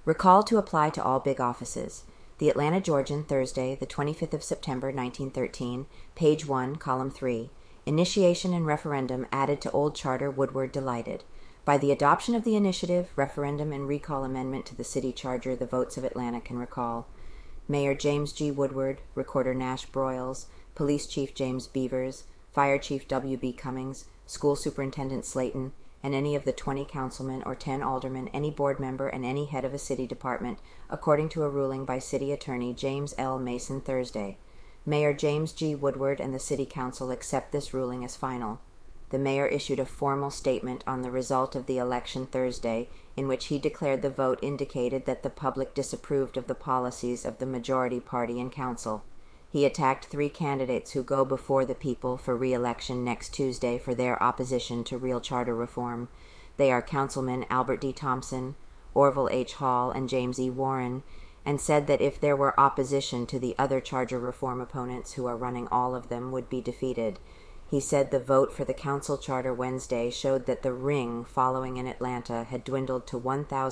Recall to apply to all big offices. The Atlanta Georgian, Thursday, the 25th of September, 1913, page 1, column 3. Initiation and referendum added to old charter. Woodward delighted. By the adoption of the initiative, referendum, and recall amendment to the city charter, the votes of Atlanta can recall Mayor James G. Woodward, Recorder Nash Broyles, Police Chief James Beavers, Fire Chief W. B. Cummings, School Superintendent Slayton, and any of the 20 councilmen or 10 aldermen, any board member, and any head of a city department, according to a ruling by City Attorney James L. Mason Thursday. Mayor James G. Woodward and the City Council accept this ruling as final. The mayor issued a formal statement on the result of the election Thursday, in which he declared the vote indicated that the public disapproved of the policies of the majority party in council. He attacked 3 candidates who go before the people for re-election next Tuesday for their opposition to real charter reform. They are Councilman Albert D. Thompson, Orville H. Hall, and James E. Warren, and said that if there were opposition to the other charter reform opponents, who are running all of them, would be defeated. He said the vote for the council charter Wednesday showed that the ring following in Atlanta had dwindled to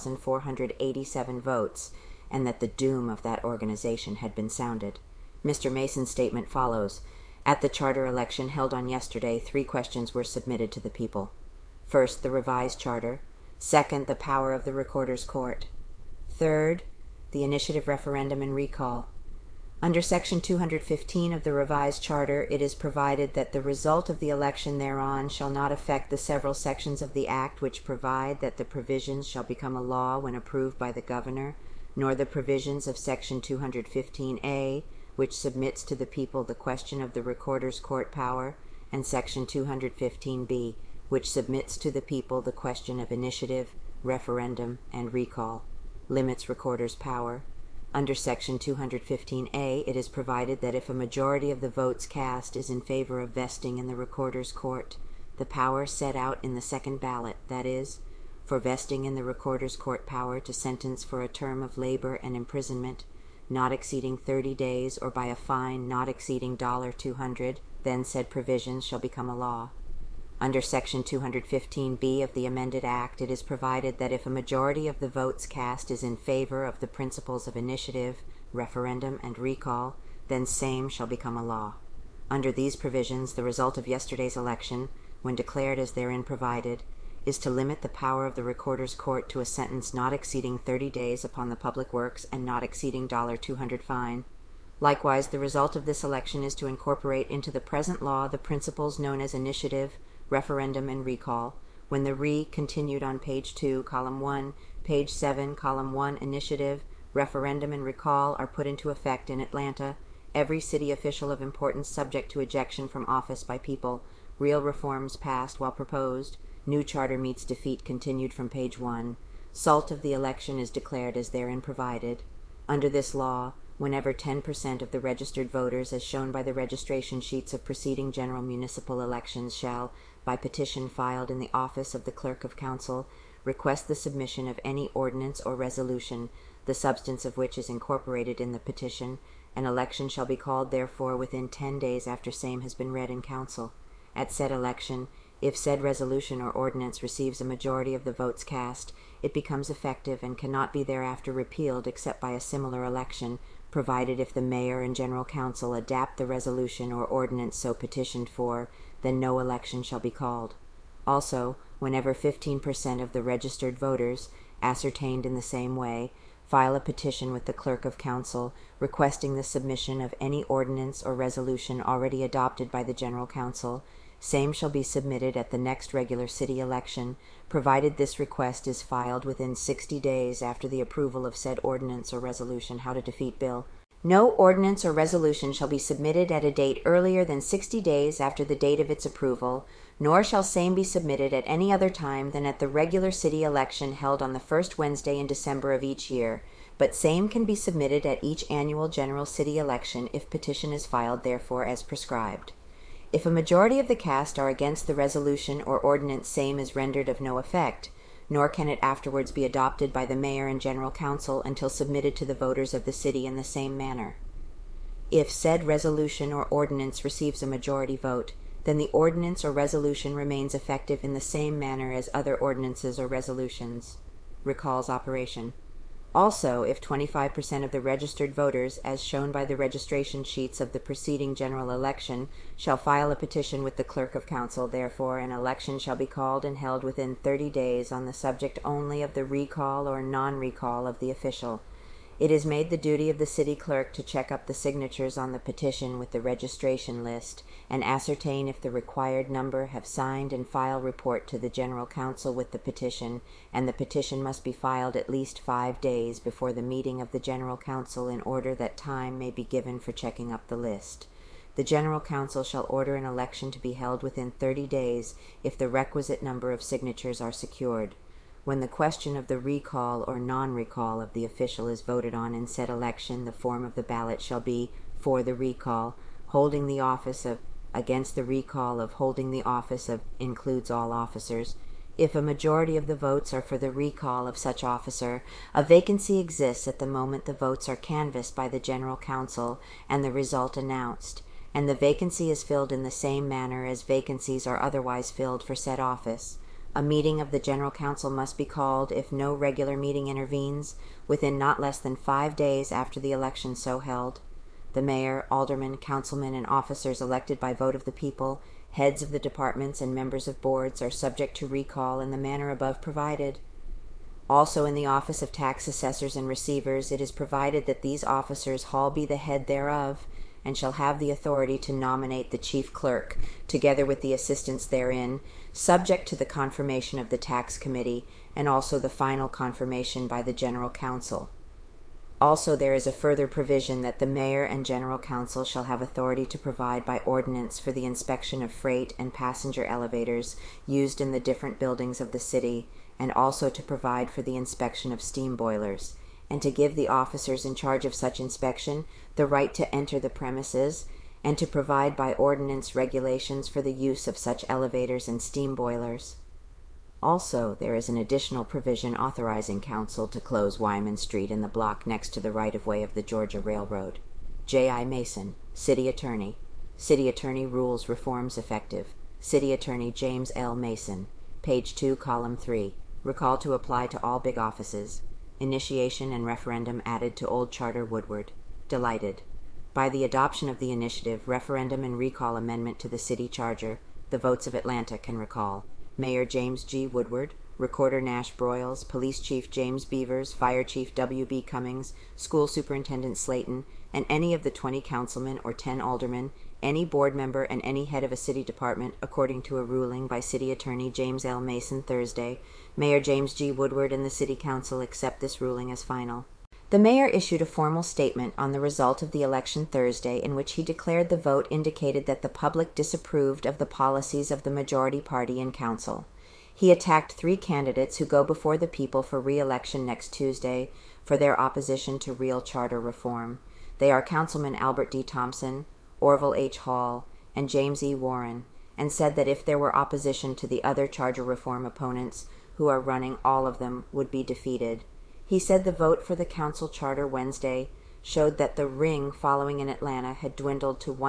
1,487 votes, and that the doom of that organization had been sounded. Mr. Mason's statement follows. At the charter election held on yesterday, 3 questions were submitted to the people. First, the revised charter. Second, the power of the Recorder's Court. Third, the initiative, referendum, and recall. Under Section 215 of the revised charter, it is provided that the result of the election thereon shall not affect the several sections of the Act which provide that the provisions shall become a law when approved by the governor, nor the provisions of Section 215A, which submits to the people the question of the Recorder's Court power, and Section 215B, which submits to the people the question of initiative, referendum, and recall, limits Recorder's power. Under Section 215A, it is provided that if a majority of the votes cast is in favor of vesting in the Recorder's Court, the power set out in the second ballot, that is, for vesting in the Recorder's Court power to sentence for a term of labor and imprisonment not exceeding 30 days or by a fine not exceeding $200, then said provisions shall become a law. Under Section 215B of the amended Act, it is provided that if a majority of the votes cast is in favor of the principles of initiative, referendum, and recall, then same shall become a law. Under these provisions, the result of yesterday's election, when declared as therein provided, is to limit the power of the Recorder's Court to a sentence not exceeding 30 days upon the public works and not exceeding $200 fine. Likewise, the result of this election is to incorporate into the present law the principles known as initiative, referendum, and recall, when the continued on page 2, column 1, page 7, column 1, initiative, referendum, and recall are put into effect in Atlanta, every city official of importance subject to ejection from office by people, real reforms passed while proposed, new charter meets defeat continued from page 1, salt of the election is declared as therein provided. Under this law, whenever 10% of the registered voters, as shown by the registration sheets of preceding general municipal elections, shall, by petition filed in the office of the Clerk of Council, request the submission of any ordinance or resolution, the substance of which is incorporated in the petition, an election shall be called therefore within 10 days after same has been read in council. At said election, if said resolution or ordinance receives a majority of the votes cast, it becomes effective and cannot be thereafter repealed except by a similar election, provided if the mayor and general council adapt the resolution or ordinance so petitioned for, then no election shall be called. Also, whenever 15% of the registered voters, ascertained in the same way, file a petition with the Clerk of Council requesting the submission of any ordinance or resolution already adopted by the General Council, same shall be submitted at the next regular city election, provided this request is filed within 60 days after the approval of said ordinance or resolution. How to defeat bill. No ordinance or resolution shall be submitted at a date earlier than 60 days after the date of its approval, nor shall same be submitted at any other time than at the regular city election held on the first Wednesday in December of each year, but same can be submitted at each annual general city election if petition is filed therefor as prescribed. If a majority of the cast are against the resolution or ordinance, same is rendered of no effect, nor can it afterwards be adopted by the mayor and general council until submitted to the voters of the city in the same manner. If said resolution or ordinance receives a majority vote, then the ordinance or resolution remains effective in the same manner as other ordinances or resolutions. Recalls operation. Also, if 25% of the registered voters, as shown by the registration sheets of the preceding general election, shall file a petition with the Clerk of Council, therefore an election shall be called and held within 30 days on the subject only of the recall or non-recall of the official. It is made the duty of the city clerk to check up the signatures on the petition with the registration list and ascertain if the required number have signed and file report to the General Council with the petition, and the petition must be filed at least 5 days before the meeting of the General Council in order that time may be given for checking up the list. The General Council shall order an election to be held within 30 days if the requisite number of signatures are secured. When the question of the recall or non-recall of the official is voted on in said election, the form of the ballot shall be for the recall, holding the office of, against the recall of, holding the office of, includes all officers. If a majority of the votes are for the recall of such officer, a vacancy exists at the moment the votes are canvassed by the General Council and the result announced, and the vacancy is filled in the same manner as vacancies are otherwise filled for said office. A meeting of the General Council must be called, if no regular meeting intervenes, within not less than 5 days after the election so held. The mayor, aldermen, councilmen, and officers elected by vote of the people, heads of the departments, and members of boards are subject to recall in the manner above provided. Also in the office of tax assessors and receivers, it is provided that these officers hall be the head thereof, and shall have the authority to nominate the chief clerk, together with the assistants therein, subject to the confirmation of the tax committee, and also the final confirmation by the General Council. Also there is a further provision that the mayor and General Council shall have authority to provide by ordinance for the inspection of freight and passenger elevators used in the different buildings of the city, and also to provide for the inspection of steam boilers, and to give the officers in charge of such inspection the right to enter the premises, and to provide by ordinance regulations for the use of such elevators and steam boilers. Also, there is an additional provision authorizing council to close Wyman Street in the block next to the right-of-way of the Georgia Railroad. J.I. Mason, City Attorney. City Attorney Rules Reforms Effective. City Attorney James L. Mason. Page 2, Column 3. Recall to apply to all big offices. Initiation and referendum added to Old Charter Woodward. Delighted. By the adoption of the initiative, referendum and recall amendment to the city charter, the votes of Atlanta can recall Mayor James G. Woodward, Recorder Nash Broyles, Police Chief James Beavers, Fire Chief W.B. Cummings, School Superintendent Slayton, and any of the 20 councilmen or 10 aldermen, any board member, and any head of a city department, according to a ruling by City Attorney James L. Mason Thursday. Mayor James G. Woodward and the City Council accept this ruling as final. The mayor issued a formal statement on the result of the election Thursday in which he declared the vote indicated that the public disapproved of the policies of the majority party in council. He attacked 3 candidates who go before the people for re-election next Tuesday for their opposition to real charter reform. They are Councilman Albert D. Thompson, Orville H. Hall, and James E. Warren, and said that if there were opposition to the other charter reform opponents who are running, all of them would be defeated. He said the vote for the council charter Wednesday showed that the ring following in Atlanta had dwindled to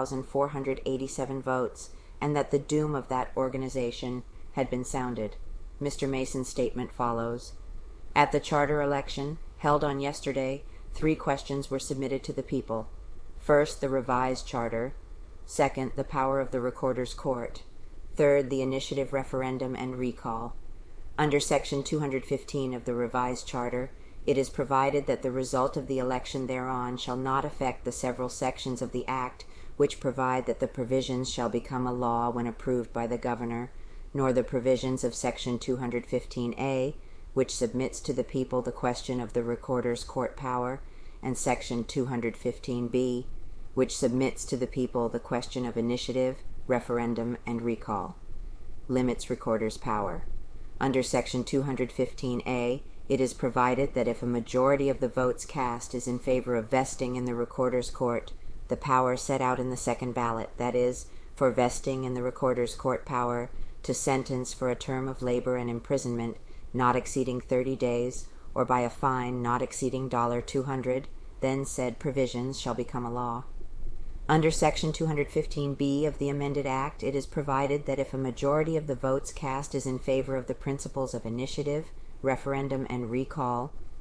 1,487 votes, and that the doom of that organization had been sounded. Mr. Mason's statement follows. At the charter election, held on yesterday, 3 questions were submitted to the people. First, the revised charter. Second, the power of the Recorder's Court. Third, the initiative referendum and recall. Under Section 215 of the revised charter, it is provided that the result of the election thereon shall not affect the several sections of the Act which provide that the provisions shall become a law when approved by the governor, nor the provisions of Section 215A, which submits to the people the question of the Recorder's Court power, and Section 215B, which submits to the people the question of initiative, referendum, and recall. Limits Recorder's power. Under Section 215A, it is provided that if a majority of the votes cast is in favor of vesting in the Recorder's Court the power set out in the second ballot, that is, for vesting in the Recorder's Court power to sentence for a term of labor and imprisonment not exceeding 30 days, or by a fine not exceeding $200, then said provisions shall become a law. Under Section 215B of the amended Act, it is provided that if a majority of the votes cast is in favor of the principles of initiative, referendum, and recall,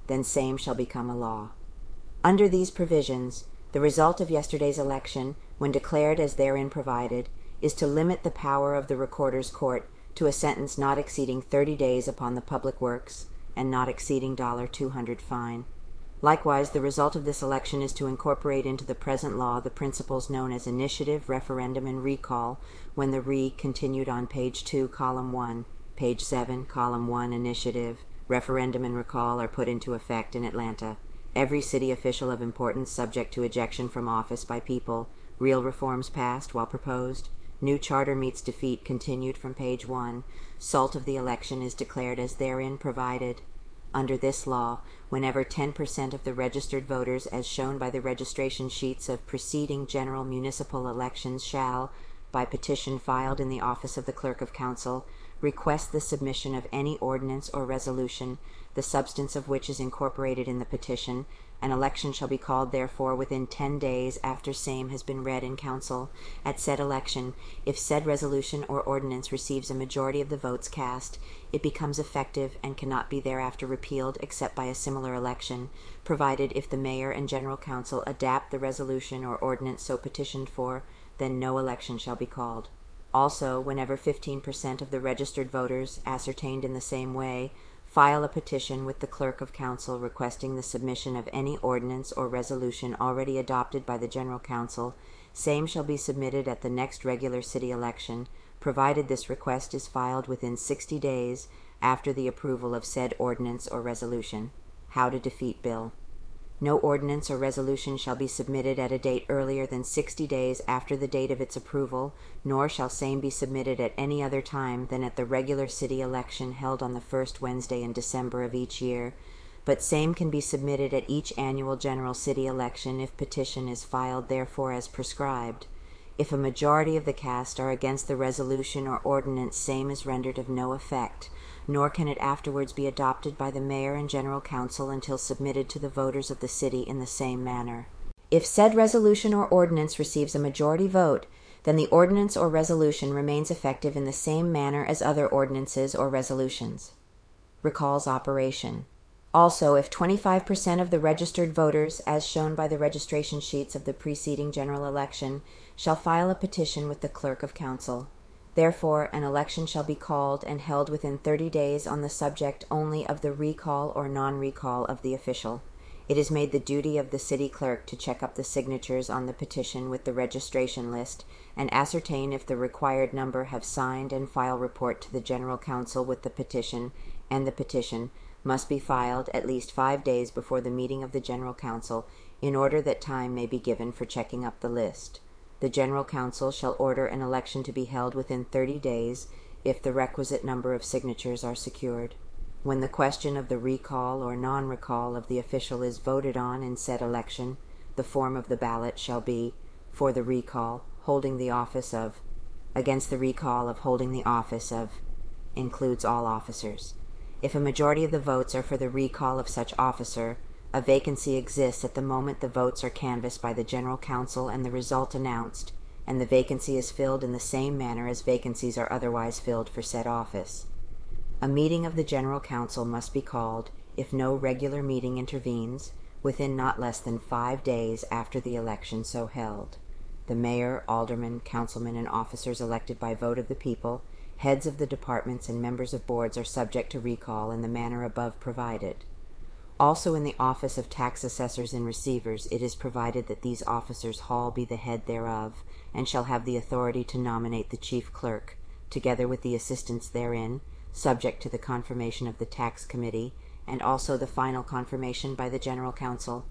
then same shall become a law. Under these provisions, the result of yesterday's election, when declared as therein provided, is to limit the power of the Recorder's Court to a sentence not exceeding 30 days upon the public works, and not exceeding $200 fine. Likewise, the result of this election is to incorporate into the present law the principles known as initiative, referendum, and recall, when the continued on page 2, column 1, page 7, column 1, initiative, referendum, and recall are put into effect in Atlanta. Every city official of importance subject to ejection from office by people, real reforms passed while proposed, new charter meets defeat continued from page 1, salt of the election is declared as therein provided. Under this law, whenever 10% of the registered voters, as shown by the registration sheets of preceding general municipal elections, shall, by petition filed in the office of the Clerk of Council, request the submission of any ordinance or resolution, the substance of which is incorporated in the petition, an election shall be called therefore within 10 days after same has been read in council. At said election, if said resolution or ordinance receives a majority of the votes cast, it becomes effective and cannot be thereafter repealed except by a similar election, provided if the mayor and general council adapt the resolution or ordinance so petitioned for, then no election shall be called. Also, whenever 15% of the registered voters, ascertained in the same way, file a petition with the Clerk of Council requesting the submission of any ordinance or resolution already adopted by the General Council, same shall be submitted at the next regular city election, provided this request is filed within 60 days after the approval of said ordinance or resolution. How to defeat bill. No ordinance or resolution shall be submitted at a date earlier than 60 days after the date of its approval, nor shall same be submitted at any other time than at the regular city election held on the first Wednesday in December of each year, but same can be submitted at each annual general city election if petition is filed therefor as prescribed. If a majority of the cast are against the resolution or ordinance, same is rendered of no effect, nor can it afterwards be adopted by the mayor and general council until submitted to the voters of the city in the same manner. If said resolution or ordinance receives a majority vote, then the ordinance or resolution remains effective in the same manner as other ordinances or resolutions. Recalls operation. Also, if 25% of the registered voters, as shown by the registration sheets of the preceding general election, shall file a petition with the Clerk of Council, therefore an election shall be called and held within 30 days on the subject only of the recall or non-recall of the official. It is made the duty of the city clerk to check up the signatures on the petition with the registration list and ascertain if the required number have signed and file report to the General Council with the petition, and the petition must be filed at least 5 days before the meeting of the General Council in order that time may be given for checking up the list. The General Council shall order an election to be held within 30 days if the requisite number of signatures are secured. When the question of the recall or non-recall of the official is voted on in said election, the form of the ballot shall be, for the recall, holding the office of, against the recall of holding the office of, includes all officers. If a majority of the votes are for the recall of such officer, a vacancy exists at the moment the votes are canvassed by the General Council and the result announced, and the vacancy is filled in the same manner as vacancies are otherwise filled for said office. A meeting of the General Council must be called, if no regular meeting intervenes, within not less than 5 days after the election so held. The mayor, aldermen, councilmen, and officers elected by vote of the people, heads of the departments, and members of boards are subject to recall in the manner above provided. Also in the office of tax assessors and receivers it is provided that these officers Hall be the head thereof, and shall have the authority to nominate the chief clerk, together with the assistants therein, subject to the confirmation of the tax committee, and also the final confirmation by the General Council.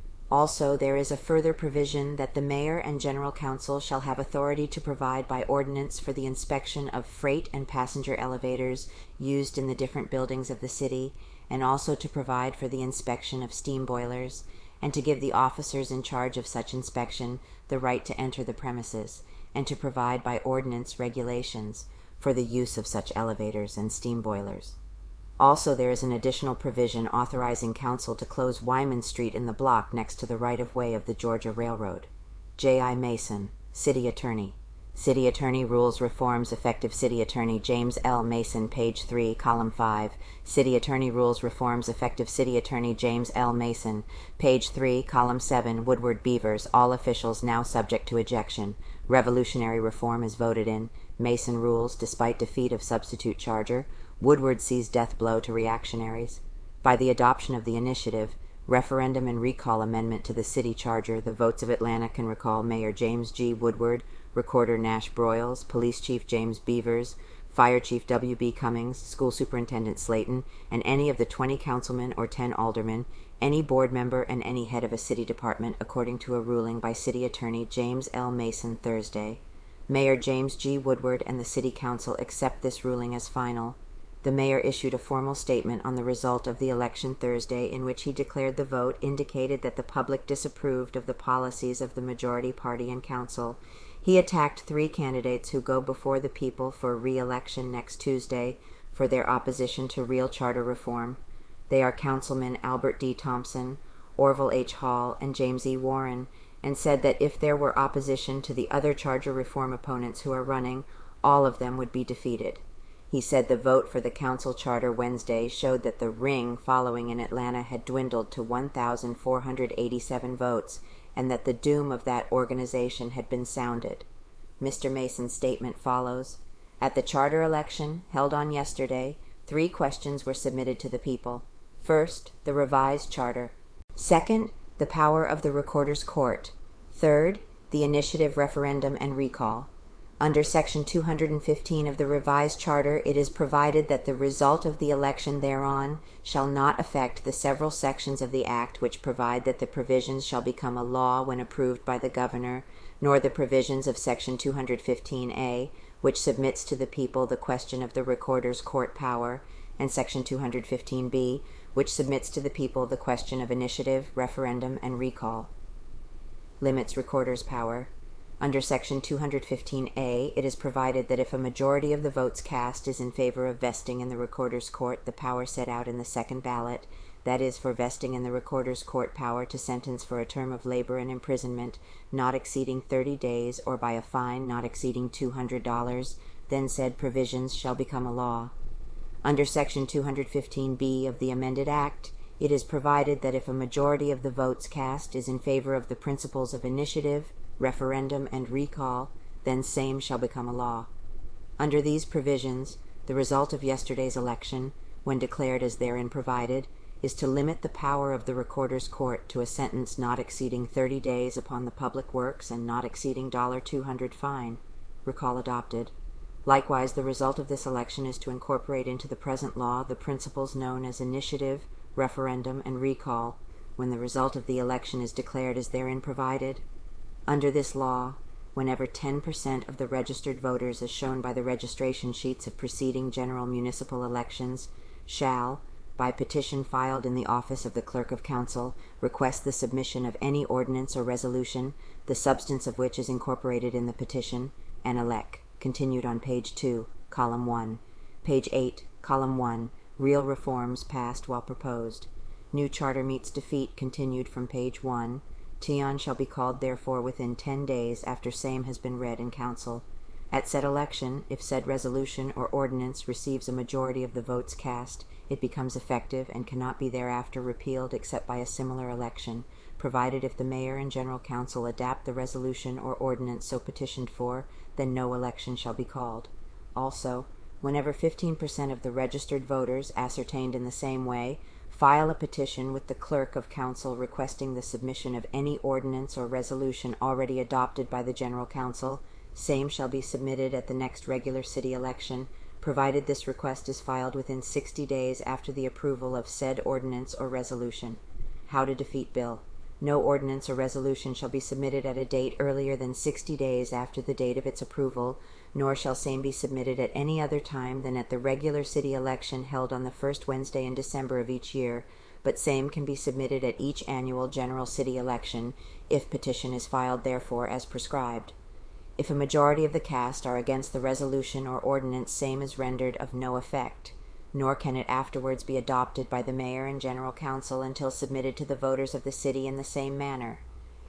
Also there is a further provision that the mayor and General Council shall have authority to provide by ordinance for the inspection of freight and passenger elevators used in the different buildings of the city, and also to provide for the inspection of steam boilers, and to give the officers in charge of such inspection the right to enter the premises, and to provide by ordinance regulations for the use of such elevators and steam boilers. Also there is an additional provision authorizing council to close Wyman Street in the block next to the right-of-way of the Georgia Railroad. J.I. Mason, City Attorney. City Attorney Rules Reforms Effective City Attorney James L. Mason, page 3, column 5. City Attorney Rules Reforms Effective City Attorney James L. Mason, page 3, column 7, Woodward Beavers, all officials now subject to ejection. Revolutionary reform is voted in. Mason rules despite defeat of substitute charger. Woodward sees death blow to reactionaries. By the adoption of the initiative, referendum and recall amendment to the city charter, the votes of Atlanta can recall Mayor James G. Woodward, Recorder Nash Broyles, Police Chief James Beavers, Fire Chief W.B. Cummings, School Superintendent Slayton, and any of the 20 councilmen or 10 aldermen, any board member, and any head of a city department, according to a ruling by City Attorney James L. Mason Thursday. Mayor James G. Woodward and the City Council accept this ruling as final. The mayor issued a formal statement on the result of the election Thursday in which he declared the vote indicated that the public disapproved of the policies of the majority party and council. He attacked 3 candidates who go before the people for re-election next Tuesday for their opposition to real charter reform. They are Councilman Albert D. Thompson, Orville H. Hall, and James E. Warren, and said that if there were opposition to the other charter reform opponents who are running, all of them would be defeated. He said the vote for the council charter Wednesday showed that the ring following in Atlanta had dwindled to 1,487 votes, and that the doom of that organization had been sounded. Mr. Mason's statement follows. At the charter election, held on yesterday, 3 questions were submitted to the people. First, the revised charter. Second, the power of the Recorder's Court. Third, the initiative, referendum, and recall. Under Section 215 of the revised charter, it is provided that the result of the election thereon shall not affect the several sections of the Act which provide that the provisions shall become a law when approved by the governor, nor the provisions of Section 215A, which submits to the people the question of the Recorder's Court power, and Section 215B, which submits to the people the question of initiative, referendum, and recall. Limits Recorder's power. Under Section 215A, it is provided that if a majority of the votes cast is in favor of vesting in the Recorder's Court the power set out in the second ballot, that is, for vesting in the Recorder's Court power to sentence for a term of labor and imprisonment not exceeding 30 days or by a fine not exceeding $200, then said provisions shall become a law. Under Section 215B of the amended Act, it is provided that if a majority of the votes cast is in favor of the principles of initiative, referendum, and recall, then same shall become a law. Under these provisions, the result of yesterday's election, when declared as therein provided, is to limit the power of the Recorder's Court to a sentence not exceeding 30 days upon the public works and not exceeding $200 fine. Recall adopted. Likewise, the result of this election is to incorporate into the present law the principles known as initiative, referendum, and recall, when the result of the election is declared as therein provided. Under this law, whenever 10% of the registered voters, as shown by the registration sheets of preceding general municipal elections, shall, by petition filed in the office of the Clerk of Council, request the submission of any ordinance or resolution, the substance of which is incorporated in the petition, and elect. Continued on page 2, column 1. Page 8, column 1. Real reforms passed while proposed. New charter meets defeat. Continued from page 1. Tion shall be called therefore within 10 days after same has been read in council. At said election, if said resolution or ordinance receives a majority of the votes cast, it becomes effective and cannot be thereafter repealed except by a similar election, provided if the mayor and general council adapt the resolution or ordinance so petitioned for, then no election shall be called. Also, whenever 15% of the registered voters, ascertained in the same way, file a petition with the Clerk of Council requesting the submission of any ordinance or resolution already adopted by the General Council, same shall be submitted at the next regular city election, provided this request is filed within 60 days after the approval of said ordinance or resolution. How to defeat bill. No ordinance or resolution shall be submitted at a date earlier than 60 days after the date of its approval, nor shall same be submitted at any other time than at the regular city election held on the first Wednesday in December of each year, but same can be submitted at each annual general city election, if petition is filed therefore as prescribed. If a majority of the cast are against the resolution or ordinance, same is rendered of no effect, nor can it afterwards be adopted by the mayor and general council until submitted to the voters of the city in the same manner.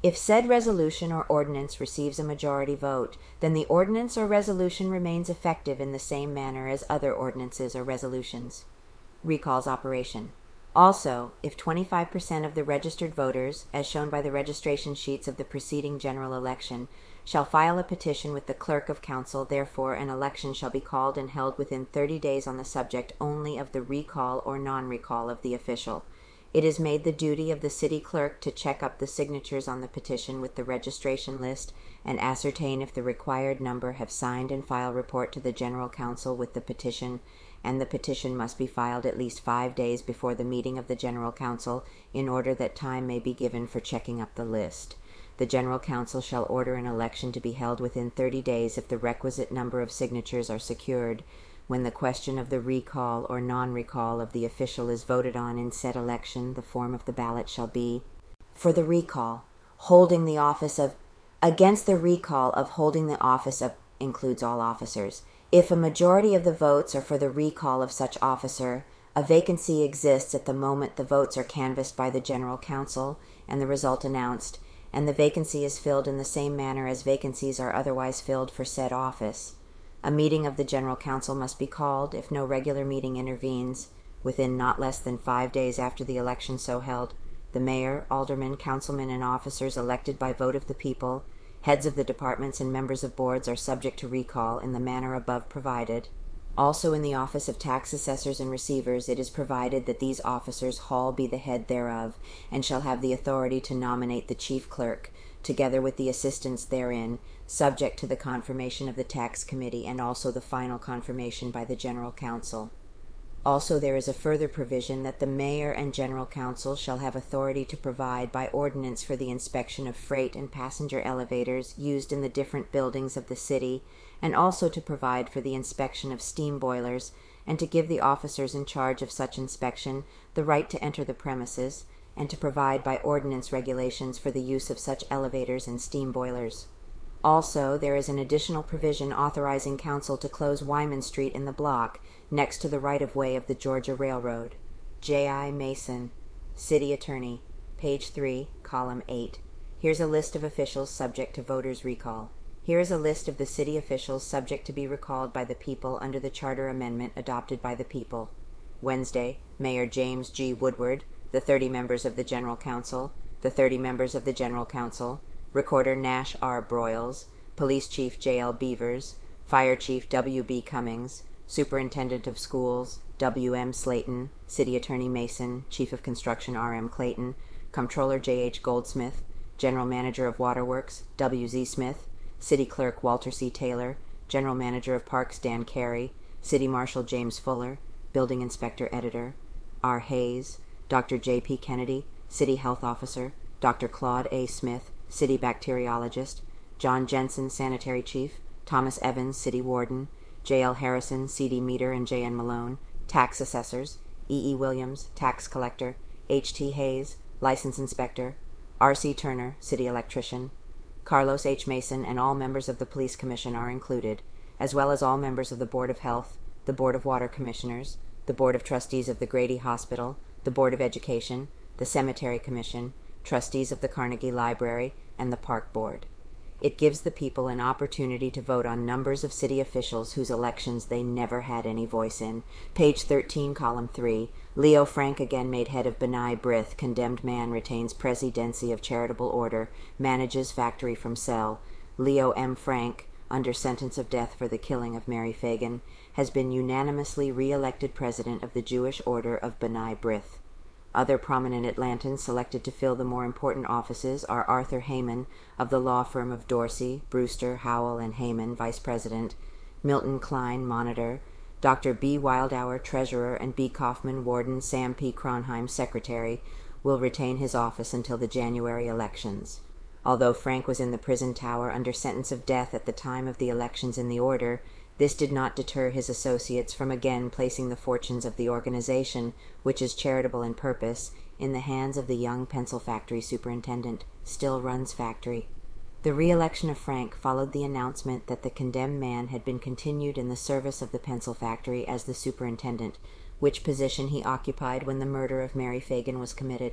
If said resolution or ordinance receives a majority vote, then the ordinance or resolution remains effective in the same manner as other ordinances or resolutions. Recall's operation. Also, if 25% of the registered voters, as shown by the registration sheets of the preceding general election, shall file a petition with the clerk of council, therefore an election shall be called and held within 30 days on the subject only of the recall or non-recall of the official. It is made the duty of the city clerk to check up the signatures on the petition with the registration list and ascertain if the required number have signed and file report to the general council with the petition, and the petition must be filed at least 5 days before the meeting of the general council in order that time may be given for checking up the list. The general council shall order an election to be held within 30 days if the requisite number of signatures are secured. When the question of the recall or non-recall of the official is voted on in said election, the form of the ballot shall be: for the recall, holding the office of, against the recall of holding the office of, includes all officers. If a majority of the votes are for the recall of such officer, a vacancy exists at the moment the votes are canvassed by the general council and the result announced, and the vacancy is filled in the same manner as vacancies are otherwise filled for said office. A meeting of the general council must be called, if no regular meeting intervenes, within not less than 5 days after the election so held. The mayor, aldermen, councilmen, and officers elected by vote of the people, heads of the departments and members of boards are subject to recall in the manner above provided. Also in the office of tax assessors and receivers it is provided that these officers Hall be the head thereof, and shall have the authority to nominate the chief clerk, together with the assistants therein, subject to the confirmation of the tax committee and also the final confirmation by the general council. Also there is a further provision that the mayor and general council shall have authority to provide by ordinance for the inspection of freight and passenger elevators used in the different buildings of the city, and also to provide for the inspection of steam boilers, and to give the officers in charge of such inspection the right to enter the premises, and to provide by ordinance regulations for the use of such elevators and steam boilers. Also, there is an additional provision authorizing council to close Wyman Street in the block, next to the right-of-way of the Georgia Railroad. J.I. Mason, City Attorney, page 3, column 8. Here's a list of officials subject to voters' recall. Here is a list of the city officials subject to be recalled by the people under the charter amendment adopted by the people. Wednesday, Mayor James G. Woodward, the 30 members of the General Council, the 30 members of the General Council, Recorder Nash R. Broyles, Police Chief J. L. Beavers, Fire Chief W. B. Cummings, Superintendent of Schools W. M. Slayton, City Attorney Mason, Chief of Construction R. M. Clayton, Comptroller J. H. Goldsmith, General Manager of Waterworks W. Z. Smith, City Clerk Walter C. Taylor, General Manager of Parks Dan Carey, City Marshal James Fuller, Building Inspector Editor R. Hayes, Dr. J. P. Kennedy, City Health Officer, Dr. Claude A. Smith, City Bacteriologist, John Jensen, Sanitary Chief, Thomas Evans, City Warden, J. L. Harrison, C.D. Meter and J. N. Malone, Tax Assessors, E. E. Williams, Tax Collector, H. T. Hayes, License Inspector, R. C. Turner, City Electrician, Carlos H. Mason, and all members of the Police Commission are included, as well as all members of the Board of Health, the Board of Water Commissioners, the Board of Trustees of the Grady Hospital, the Board of Education, the Cemetery Commission, trustees of the Carnegie Library, and the Park Board. It gives the people an opportunity to vote on numbers of city officials whose elections they never had any voice in. Page 13, column 3. Leo Frank again made head of B'nai B'rith. Condemned man retains presidency of charitable order. Manages factory from cell. Leo M. Frank, under sentence of death for the killing of Mary Fagan, has been unanimously re-elected president of the Jewish Order of B'nai B'rith. Other prominent Atlantans selected to fill the more important offices are Arthur Heyman of the law firm of Dorsey, Brewster, Howell, and Heyman, Vice President, Milton Klein, Monitor, Dr. B. Wildauer, Treasurer, and B. Kaufman, Warden, Sam P. Kronheim, Secretary, will retain his office until the January elections. Although Frank was in the prison tower under sentence of death at the time of the elections in the order, this did not deter his associates from again placing the fortunes of the organization, which is charitable in purpose, in the hands of the young pencil factory superintendent, Still Runs Factory. The re-election of Frank followed the announcement that the condemned man had been continued in the service of the pencil factory as the superintendent, which position he occupied when the murder of Mary Fagan was committed.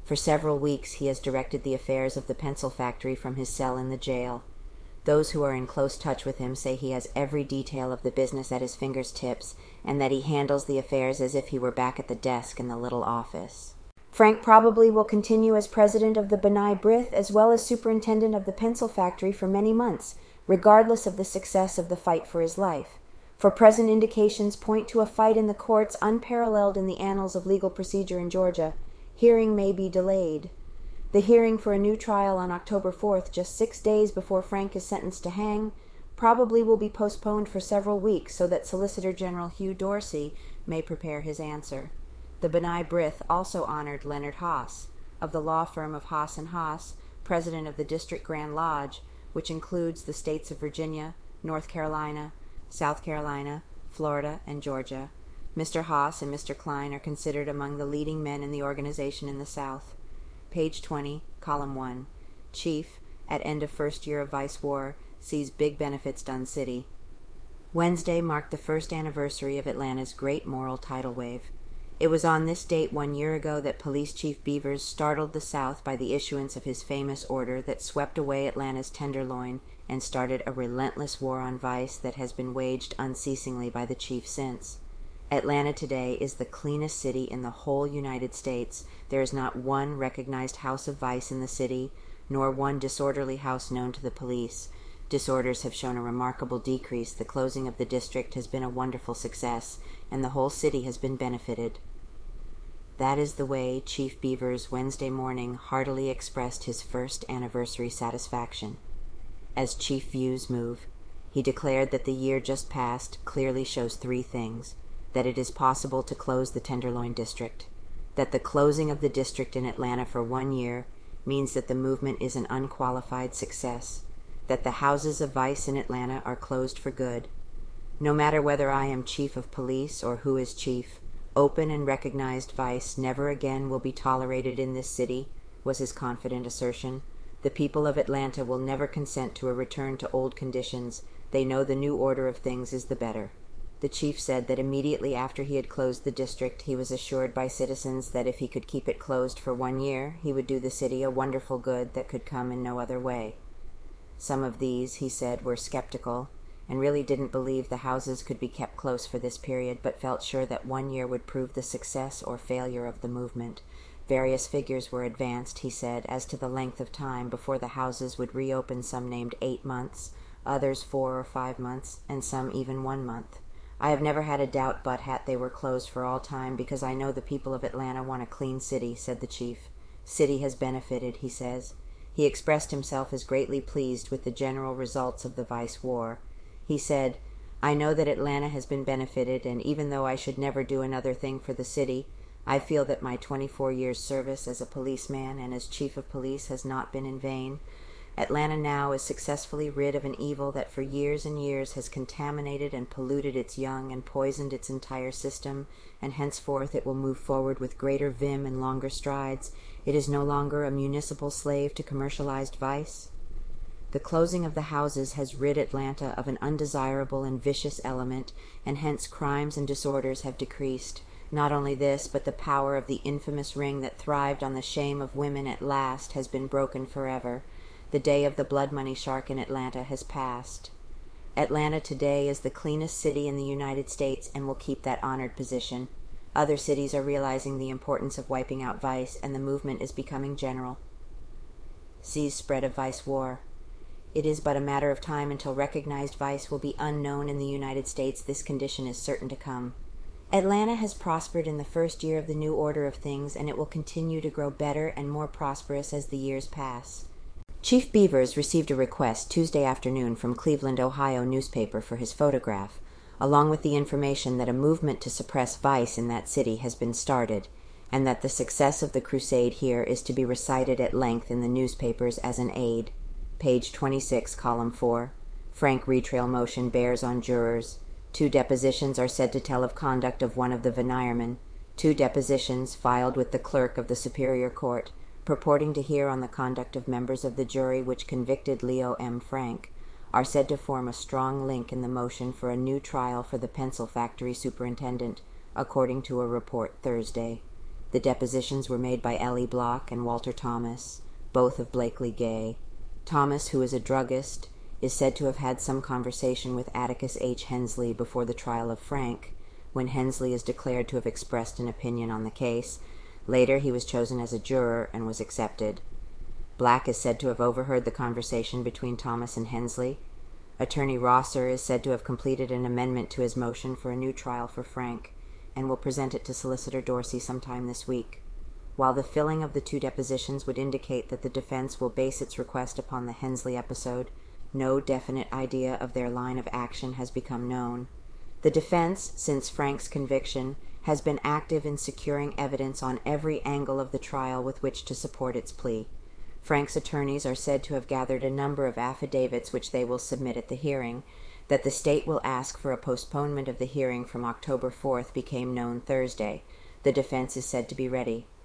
For several weeks he has directed the affairs of the pencil factory from his cell in the jail. Those who are in close touch with him say he has every detail of the business at his fingertips, and that he handles the affairs as if he were back at the desk in the little office. Frank probably will continue as president of the B'nai B'rith as well as superintendent of the pencil factory for many months, regardless of the success of the fight for his life. For present indications point to a fight in the courts unparalleled in the annals of legal procedure in Georgia. Hearing may be delayed. The hearing for a new trial on October 4th, just 6 days before Frank is sentenced to hang, probably will be postponed for several weeks so that Solicitor General Hugh Dorsey may prepare his answer. The B'nai B'rith also honored Leonard Haas, of the law firm of Haas & Haas, president of the District Grand Lodge, which includes the states of Virginia, North Carolina, South Carolina, Florida, and Georgia. Mr. Haas and Mr. Klein are considered among the leading men in the organization in the South. Page 20, column 1. Chief, at end of first year of Vice War, sees big benefits done city. Wednesday marked the first anniversary of Atlanta's great moral tidal wave. It was on this date 1 year ago that Police Chief Beavers startled the South by the issuance of his famous order that swept away Atlanta's tenderloin and started a relentless war on vice that has been waged unceasingly by the chief since. Atlanta today is the cleanest city in the whole United States. There is not one recognized house of vice in the city, nor one disorderly house known to the police. Disorders have shown a remarkable decrease. The closing of the district has been a wonderful success, and the whole city has been benefited. That is the way Chief Beavers Wednesday morning heartily expressed his first anniversary satisfaction. As chief views move, he declared that the year just past clearly shows 3 things: that it is possible to close the Tenderloin District, that the closing of the district in Atlanta for 1 year means that the movement is an unqualified success, that the houses of vice in Atlanta are closed for good. No matter whether I am chief of police or who is chief, open and recognized vice never again will be tolerated in this city, was his confident assertion. The people of Atlanta will never consent to a return to old conditions. They know the new order of things is the better. The chief said that immediately after he had closed the district, he was assured by citizens that if he could keep it closed for 1 year, he would do the city a wonderful good that could come in no other way. Some of these, he said, were skeptical and really didn't believe the houses could be kept closed for this period, but felt sure that 1 year would prove the success or failure of the movement. Various figures were advanced, he said, as to the length of time before the houses would reopen. Some named 8 months, others 4 or 5 months, and some even 1 month. I have never had a doubt but they were closed for all time, because I know the people of Atlanta want a clean city, said the chief. City has benefited, he says. He expressed himself as greatly pleased with the general results of the Vice War. He said, I know that Atlanta has been benefited, and even though I should never do another thing for the city, I feel that my 24 years' service as a policeman and as chief of police has not been in vain. Atlanta now is successfully rid of an evil that for years and years has contaminated and polluted its young and poisoned its entire system, and henceforth it will move forward with greater vim and longer strides. It is no longer a municipal slave to commercialized vice. The closing of the houses has rid Atlanta of an undesirable and vicious element, and hence crimes and disorders have decreased. Not only this, but the power of the infamous ring that thrived on the shame of women at last has been broken forever. The day of the blood money shark in Atlanta has passed. Atlanta today is the cleanest city in the United States and will keep that honored position. Other cities are realizing the importance of wiping out vice, and the movement is becoming general. Sees spread of vice war. It is but a matter of time until recognized vice will be unknown in the United States. This condition is certain to come. Atlanta has prospered in the first year of the new order of things, and it will continue to grow better and more prosperous as the years pass. Chief Beavers received a request Tuesday afternoon from Cleveland, Ohio newspaper for his photograph, along with the information that a movement to suppress vice in that city has been started, and that the success of the crusade here is to be recited at length in the newspapers as an aid. Page 26, column 4. Frank retrial motion bears on jurors. 2 depositions are said to tell of conduct of one of the Veneyermen. 2 depositions filed with the clerk of the Superior Court, purporting to hear on the conduct of members of the jury which convicted Leo M. Frank, are said to form a strong link in the motion for a new trial for the pencil factory superintendent, according to a report Thursday. The depositions were made by Ellie Block and Walter Thomas, both of Blakely Gay. Thomas, who is a druggist, is said to have had some conversation with Atticus H. Hensley before the trial of Frank, when Hensley is declared to have expressed an opinion on the case. Later he was chosen as a juror and was accepted. Black is said to have overheard the conversation between Thomas and Hensley. Attorney Rosser is said to have completed an amendment to his motion for a new trial for Frank, and will present it to Solicitor Dorsey sometime this week. While the filling of the two depositions would indicate that the defense will base its request upon the Hensley episode, no definite idea of their line of action has become known. The defense, since Frank's conviction, has been active in securing evidence on every angle of the trial with which to support its plea. Frank's attorneys are said to have gathered a number of affidavits which they will submit at the hearing. That the state will ask for a postponement of the hearing from October 4th became known Thursday. The defense is said to be ready.